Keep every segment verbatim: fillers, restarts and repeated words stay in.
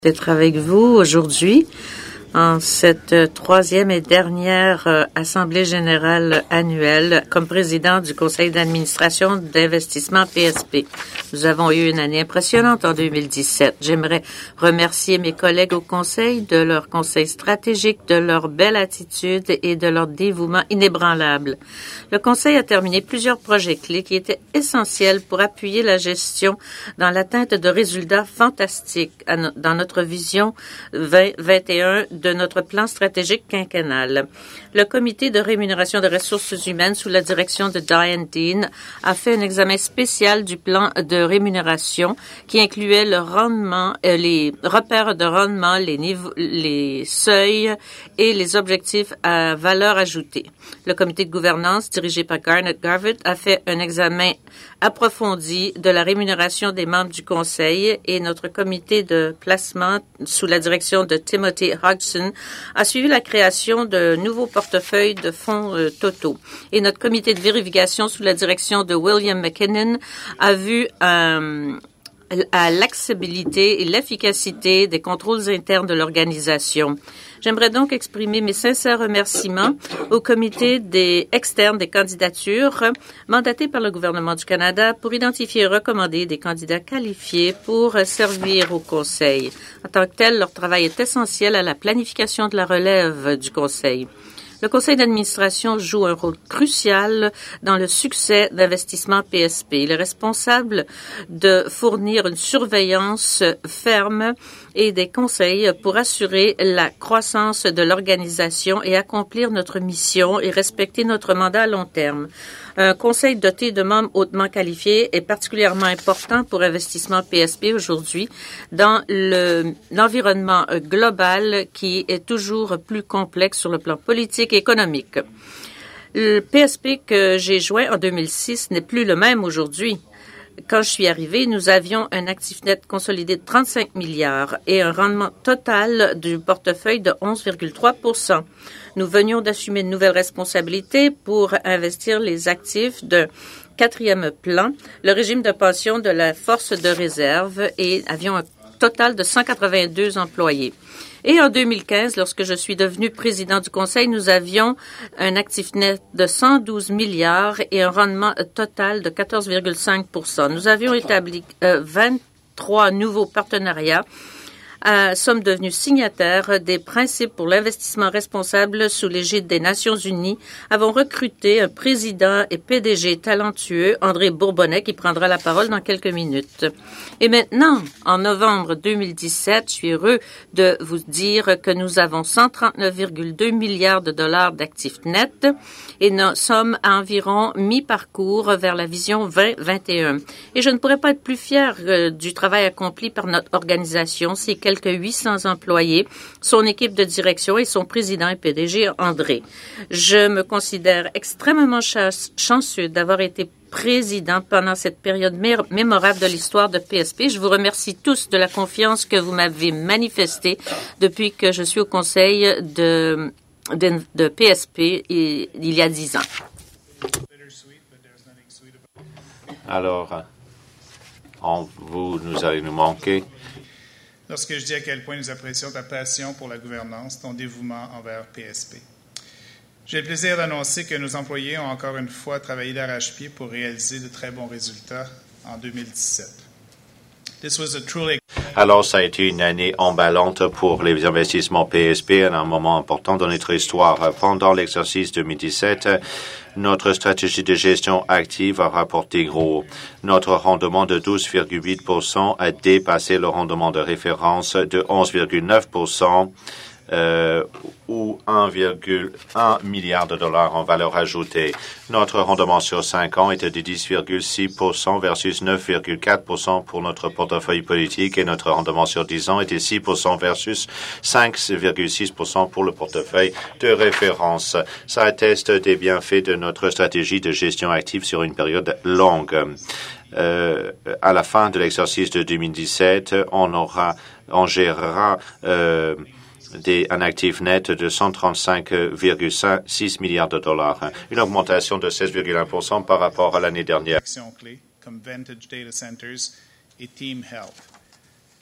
D'être avec vous aujourd'hui en cette troisième et dernière euh, Assemblée générale annuelle comme président du Conseil d'administration d'investissement P S P. Nous avons eu une année impressionnante en deux mille dix-sept. J'aimerais remercier mes collègues au Conseil de leur conseil stratégique, de leur belle attitude et de leur dévouement inébranlable. Le Conseil a terminé plusieurs projets clés qui étaient essentiels pour appuyer la gestion dans l'atteinte de résultats fantastiques dans notre vision vingt vingt et un de notre plan stratégique quinquennal. Le comité de rémunération des ressources humaines sous la direction de Diane Dean a fait un examen spécial du plan de rémunération qui incluait le rendement, euh, les repères de rendement, les niveaux, les seuils et les objectifs à valeur ajoutée. Le comité de gouvernance dirigé par Garnet Garvett a fait un examen approfondi de la rémunération des membres du conseil et notre comité de placement sous la direction de Timothy Hodgson a suivi la création de nouveaux portefeuilles de fonds euh, totaux. Et notre comité de vérification sous la direction de William McKinnon a vu euh, à l'accessibilité et l'efficacité des contrôles internes de l'organisation. J'aimerais donc exprimer mes sincères remerciements au comité des externes des candidatures mandaté par le gouvernement du Canada pour identifier et recommander des candidats qualifiés pour servir au Conseil. En tant que tel, leur travail est essentiel à la planification de la relève du Conseil. Le conseil d'administration joue un rôle crucial dans le succès d'investissement P S P. Il est responsable de fournir une surveillance ferme et des conseils pour assurer la croissance de l'organisation et accomplir notre mission et respecter notre mandat à long terme. Un conseil doté de membres hautement qualifiés est particulièrement important pour Investissement P S P aujourd'hui dans le, l'environnement global qui est toujours plus complexe sur le plan politique et économique. Le P S P que j'ai joint en deux mille six n'est plus le même aujourd'hui. Quand je suis arrivée, nous avions un actif net consolidé de trente-cinq milliards et un rendement total du portefeuille de onze virgule trois pour cent. Nous venions d'assumer de nouvelles responsabilités pour investir les actifs de quatrième plan, le régime de pension de la force de réserve et avions un total de cent quatre-vingt-deux employés. Et en deux mille quinze, lorsque je suis devenue président du Conseil, nous avions un actif net de cent douze milliards et un rendement total de quatorze virgule cinq pour cent. Nous avions établi euh, vingt-trois nouveaux partenariats. Euh, sommes devenus signataires des principes pour l'investissement responsable sous l'égide des Nations unies, avons recruté un président et P D G talentueux, André Bourbonnais, qui prendra la parole dans quelques minutes. Et maintenant, en novembre deux mille dix-sept, je suis heureux de vous dire que nous avons cent trente-neuf virgule deux milliards de dollars d'actifs nets et nous sommes à environ mi-parcours vers la vision vingt vingt et un. Et je ne pourrais pas être plus fier euh, du travail accompli par notre organisation, c'est quelques huit cents employés, son équipe de direction et son président et P D G, André. Je me considère extrêmement ch- chanceux d'avoir été président pendant cette période mé- mémorable de l'histoire de P S P. Je vous remercie tous de la confiance que vous m'avez manifestée depuis que je suis au conseil de, de, de P S P il, il y a dix ans. Alors, on, vous nous allez nous manquer. Lorsque je dis à quel point nous apprécions ta passion pour la gouvernance, ton dévouement envers P S P. J'ai le plaisir d'annoncer que nos employés ont encore une fois travaillé d'arrache-pied pour réaliser de très bons résultats en deux mille dix-sept. This was a truly... Alors, ça a été une année emballante pour les investissements P S P, un moment important dans notre histoire. Pendant l'exercice deux mille dix-sept, notre stratégie de gestion active a rapporté gros. Notre rendement de douze virgule huit pour cent a dépassé le rendement de référence de onze virgule neuf pour cent. Euh, ou un virgule un milliard de dollars en valeur ajoutée. Notre rendement sur cinq ans était de dix virgule six pour cent versus neuf virgule quatre pour cent pour notre portefeuille politique et notre rendement sur dix ans était six pour cent versus cinq virgule six pour cent pour le portefeuille de référence. Ça atteste des bienfaits de notre stratégie de gestion active sur une période longue. Euh, à la fin de l'exercice de deux mille dix-sept, on aura, on gérera euh, Des, un actif net de cent trente-cinq virgule six milliards de dollars, une augmentation de seize virgule un pour cent par rapport à l'année dernière. Actions clés comme Vantage Data Centers et Team Health.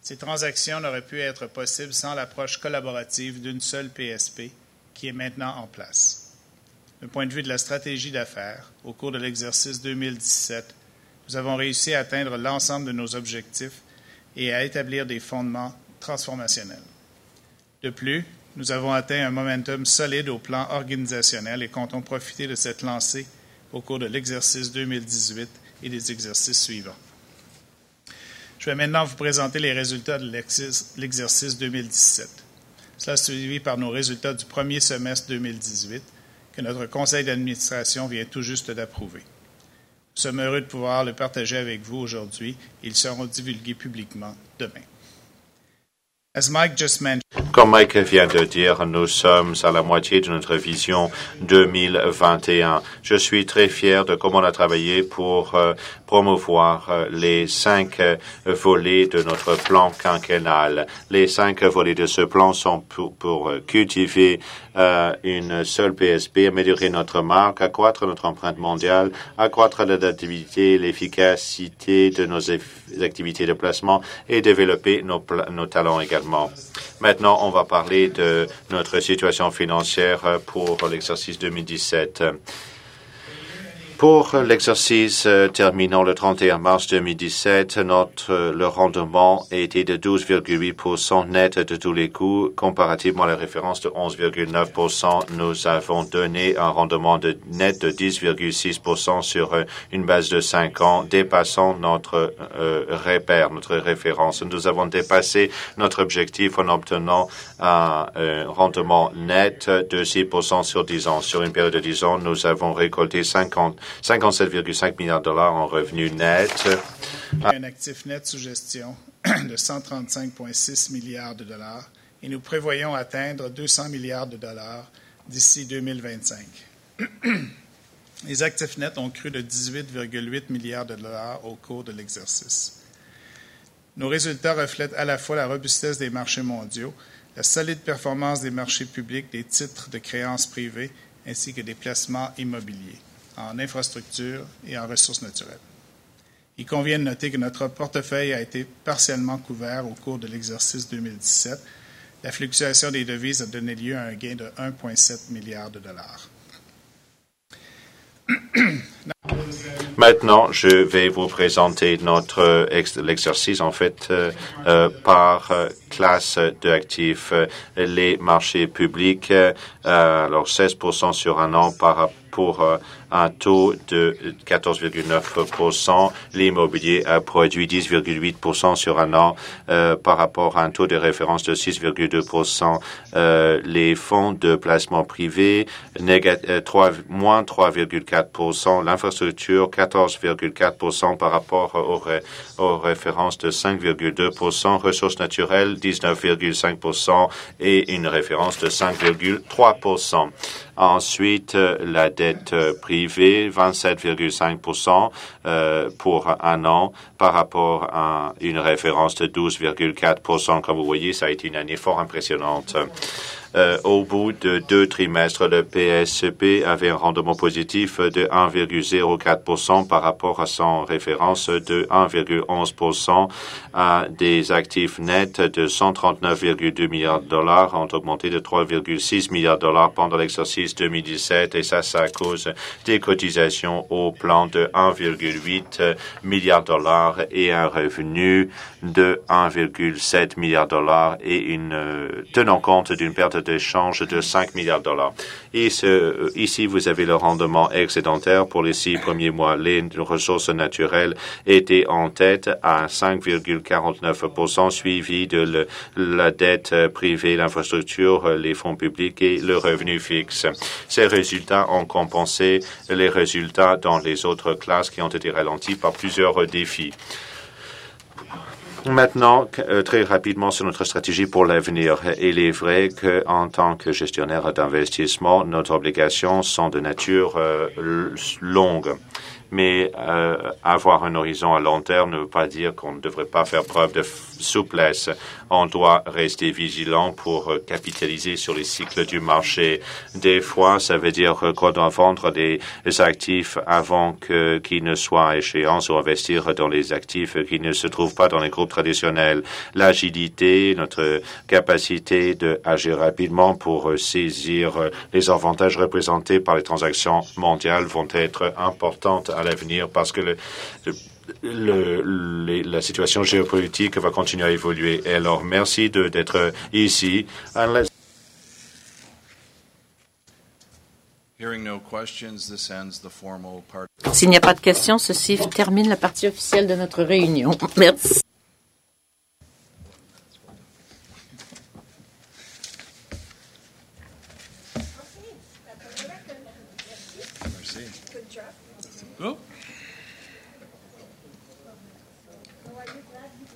Ces transactions n'auraient pu être possibles sans l'approche collaborative d'une seule P S P qui est maintenant en place. Du point de vue de la stratégie d'affaires, au cours de l'exercice deux mille dix-sept, nous avons réussi à atteindre l'ensemble de nos objectifs et à établir des fondements transformationnels. De plus, nous avons atteint un momentum solide au plan organisationnel et comptons profiter de cette lancée au cours de l'exercice deux mille dix-huit et des exercices suivants. Je vais maintenant vous présenter les résultats de l'exercice deux mille dix-sept. Cela suivi par nos résultats du premier semestre deux mille dix-huit que notre conseil d'administration vient tout juste d'approuver. Nous sommes heureux de pouvoir le partager avec vous aujourd'hui et ils seront divulgués publiquement demain. As Mike just mentioned, Comme Mike vient de dire, nous sommes à la moitié de notre vision deux mille vingt et un. Je suis très fier de comment on a travaillé pour euh, promouvoir euh, les cinq euh, volets de notre plan quinquennal. Les cinq volets de ce plan sont pour, pour euh, cultiver euh, une seule P S P, améliorer notre marque, accroître notre empreinte mondiale, accroître l'adaptabilité, l'efficacité de nos activités de placement et développer nos, nos talents également. Maintenant, on va parler de notre situation financière pour l'exercice deux mille dix-sept. Pour l'exercice euh, terminant le trente et un mars deux mille dix-sept, notre, euh, le rendement était de douze virgule huit pour cent net de tous les coûts, comparativement à la référence de onze virgule neuf pour cent. Nous avons donné un rendement de net de dix virgule six pour cent sur euh, une base de cinq ans, dépassant notre euh, repère, notre référence. Nous avons dépassé notre objectif en obtenant un euh, rendement net de six pour cent sur dix ans. Sur une période de dix ans, nous avons récolté cinquante cinquante-sept virgule cinq milliards de dollars en revenus nets. Un actif net sous gestion de cent trente-cinq virgule six milliards de dollars et nous prévoyons atteindre deux cents milliards de dollars d'ici deux mille vingt-cinq. Les actifs nets ont cru de dix-huit virgule huit milliards de dollars au cours de l'exercice. Nos résultats reflètent à la fois la robustesse des marchés mondiaux, la solide performance des marchés publics, des titres de créances privées ainsi que des placements immobiliers en infrastructure et en ressources naturelles. Il convient de noter que notre portefeuille a été partiellement couvert au cours de l'exercice deux mille dix-sept. La fluctuation des devises a donné lieu à un gain de un virgule sept milliard de dollars. Maintenant, je vais vous présenter notre ex- l'exercice en fait euh, euh, par euh, classe d'actifs. Les marchés publics, euh, alors seize pour cent sur un an par rapport pour euh, un taux de quatorze virgule neuf pour cent. L'immobilier a produit dix virgule huit pour cent sur un an euh, par rapport à un taux de référence de six virgule deux pour cent. Euh, les fonds de placement privé, négat- euh, trois, moins trois virgule quatre pour cent. L'infrastructure, quatorze virgule quatre pour cent par rapport aux, ré- aux références de cinq virgule deux pour cent. Ressources naturelles, dix-neuf virgule cinq pour cent et une référence de cinq virgule trois pour cent. Ensuite, la dette privée, vingt-sept virgule cinq pour cent euh, pour un an par rapport à une référence de douze virgule quatre pour cent. Comme vous voyez, ça a été une année fort impressionnante. Euh, au bout de deux trimestres, le P S P avait un rendement positif de un virgule zéro quatre pour cent par rapport à son référence de un virgule onze pour cent. Euh, des actifs nets de cent trente-neuf virgule deux milliards de dollars ont augmenté de trois virgule six milliards de dollars pendant l'exercice deux mille dix-sept et ça, c'est à cause des cotisations au plan de un virgule huit milliards de dollars et un revenu de un virgule sept milliard de dollars et une euh, tenant compte d'une perte d'échange de cinq milliards de dollars. Et ce, ici, vous avez le rendement excédentaire pour les six premiers mois. Les ressources naturelles étaient en tête à cinq virgule quarante-neuf pour cent, suivi de le, la dette privée, l'infrastructure, les fonds publics et le revenu fixe. Ces résultats ont compensé les résultats dans les autres classes qui ont été ralentis par plusieurs défis. Maintenant, euh, très rapidement sur notre stratégie pour l'avenir. Il est vrai qu'en tant que gestionnaire d'investissement, nos obligations sont de nature euh, longue. Mais euh, avoir un horizon à long terme ne veut pas dire qu'on ne devrait pas faire preuve de souplesse. On doit rester vigilant pour euh, capitaliser sur les cycles du marché. Des fois, ça veut dire qu'on doit vendre des, des actifs avant que, qu'ils ne soient à échéance ou investir dans les actifs qui ne se trouvent pas dans les groupes traditionnels. L'agilité, notre capacité d'agir rapidement pour euh, saisir euh, les avantages représentés par les transactions mondiales vont être importantes à l'avenir parce que le, le, le, la situation géopolitique va continuer à évoluer. Et alors, merci de, d'être ici. Unless S'il n'y a pas de questions, ceci termine la partie officielle de notre réunion. Merci. Merci. Good job.